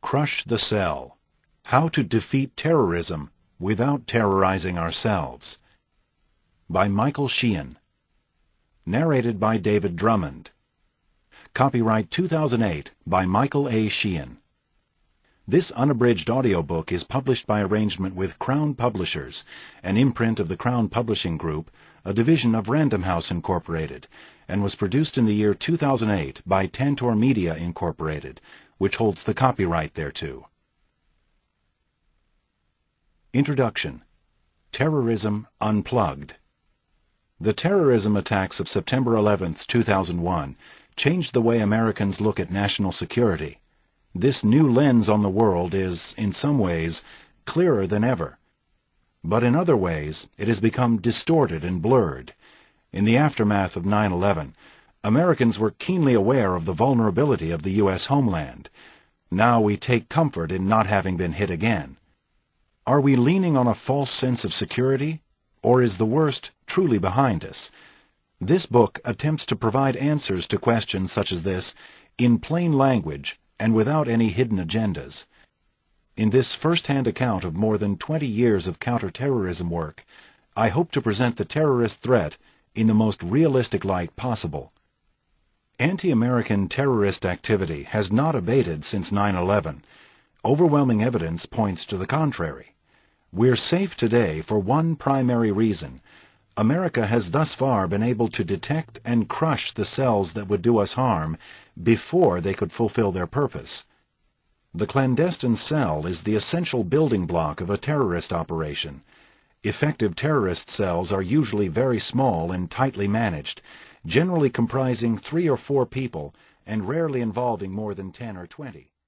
Crush the Cell: How to Defeat Terrorism Without Terrorizing Ourselves, by Michael Sheehan. Narrated by David Drummond. Copyright 2008 by Michael A. Sheehan. This unabridged audiobook is published by arrangement with Crown Publishers, an imprint of the Crown Publishing Group, a division of Random House Incorporated, and was produced in the year 2008 by Tantor Media Incorporated, which holds the copyright thereto. Introduction. Terrorism Unplugged. The terrorism attacks of September 11, 2001, changed the way Americans look at national security. This new lens on the world is, in some ways, clearer than ever. But in other ways, it has become distorted and blurred. In the aftermath of 9/11, Americans were keenly aware of the vulnerability of the U.S. homeland. Now we take comfort in not having been hit again. Are we leaning on a false sense of security, or is the worst truly behind us? This book attempts to provide answers to questions such as this in plain language and without any hidden agendas. In this first-hand account of more than 20 years of counterterrorism work, I hope to present the terrorist threat in the most realistic light possible. Anti-American terrorist activity has not abated since 9/11. Overwhelming evidence points to the contrary. We're safe today for one primary reason. America has thus far been able to detect and crush the cells that would do us harm before they could fulfill their purpose. The clandestine cell is the essential building block of a terrorist operation. Effective terrorist cells are usually very small and tightly managed, generally comprising 3 or 4 people and rarely involving more than 10 or 20.